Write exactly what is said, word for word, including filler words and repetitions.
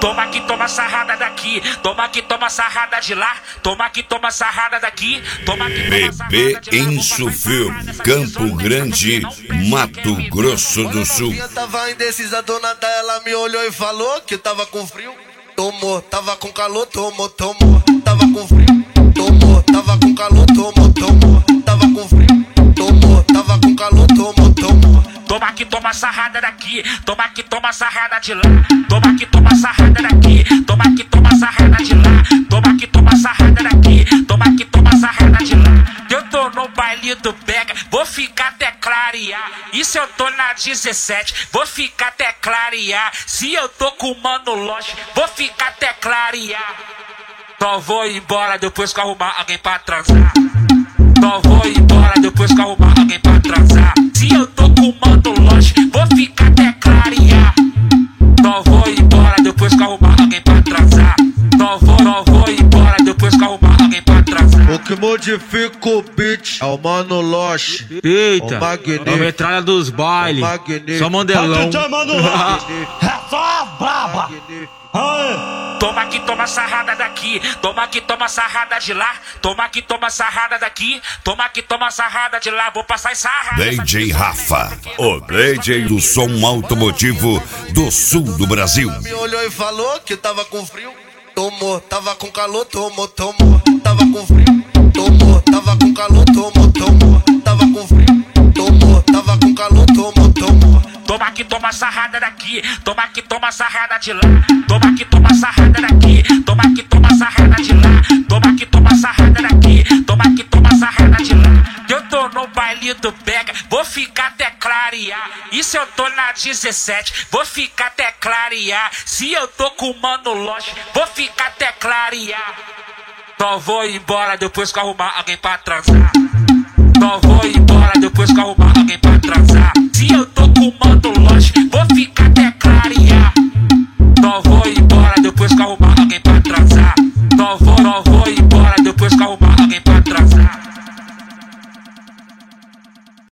Toma que toma sarrada daqui, toma que toma sarrada de lá, toma que toma sarrada daqui, toma que toma sarrada de lá. Bebê Insufil, Campo Grande, Mato Grosso do Sul. Eu tava indecisa, a dona dela me olhou e falou que tava com frio. Tomou, tava com calor, tomou, tomou, tava com frio. Tomou, tava com calor, tomou, tomou, tava com frio. Tomou, tava com calor, tomou, tomou. Toma que toma sarrada daqui, toma que toma sarrada de lá, toma que toma sarrada daqui, toma que toma sarrada de lá, toma que toma sarrada daqui, toma que toma sarrada de lá. Eu tô no baile do pega, vou ficar até clarear. E se eu tô na dezessete, vou ficar até clarear. Se eu tô com o Mano Loche, vou ficar até clarear. Só vou embora depois que arrumar alguém pra transar. Só vou embora depois que arrumar alguém pra transar. Se eu tô com o Mano Loche, vou ficar até clarear. Só vou embora depois que arrumar alguém pra transar. Só vou, só vou embora depois que arrumar alguém pra transar. O que modifica o beat é o Mano Loche. Eita, é a metralha dos bailes. Só mandelão. É só braba. Toma que toma sarrada daqui, toma que toma sarrada de lá, toma que toma sarrada daqui, toma que toma sarrada de lá, vou passar essa sarrada. D J Rafa, o D J do som automotivo do sul do Brasil. Me olhou e falou que tava com frio. Tomou, tava com calor, tomou, tomou, tava com frio. Tomou, tava com calor, tomou, tomou, tava com frio. Tomou, tava com calor, tomou, tomou. Toma que toma sarrada daqui, toma que toma sarrada de lá, toma que toma sarrada daqui, toma que toma sarrada de lá, toma que toma sarrada daqui, toma que toma sarrada de lá. Eu tô no baile do pega, vou ficar até clarear. E se eu tô na dezessete, vou ficar até clarear. Se eu tô com o Mano Loche, vou ficar até clarear. Só vou embora depois que arrumar alguém pra transar. Só vou embora depois que arrumar alguém pra transar. Se eu tô com o Mano Loche, vou ficar até clarear. Só vou embora depois que arrumar alguém pra transar. Só vou, só vou embora depois que arrumar